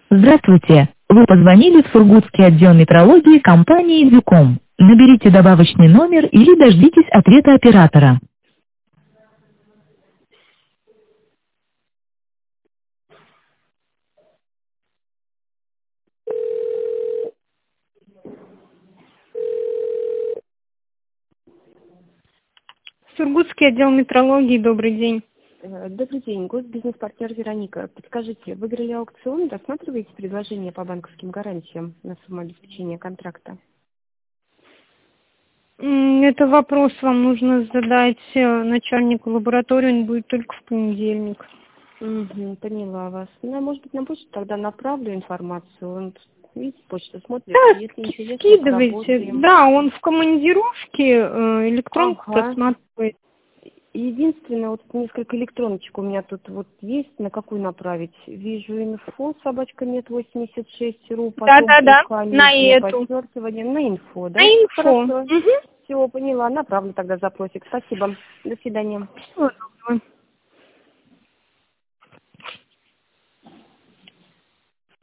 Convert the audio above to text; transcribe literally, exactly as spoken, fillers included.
Здравствуйте! Вы позвонили в Сургутский отдел метрологии компании «Дюком». Наберите добавочный номер или дождитесь ответа оператора. Сургутский отдел метрологии, добрый день. Э, Добрый день, госбизнес-партнер Вероника. Подскажите, выиграли аукцион, рассматриваете предложение по банковским гарантиям на сумму обеспечения контракта? М, Это вопрос вам нужно задать э, начальнику лаборатории, он будет только в понедельник. Угу, поняла вас. Ну, а может быть, на почту тогда направлю информацию. Он, видите, почту смотрит, Да, если ски- интересно, скидывайте. поработаем. Да, он в командировке, э, электронку Ага. просматривает. Единственное, вот несколько электроночек у меня тут вот есть, на какую направить. Вижу инфо, собачка нет восемьдесят шесть ру, потом Да-да-да, на указание, эту. подчеркивание, на инфо, На да? инфо. Хорошо. Угу. Все, поняла, направлю тогда запросик. Спасибо. До свидания. Всего доброго.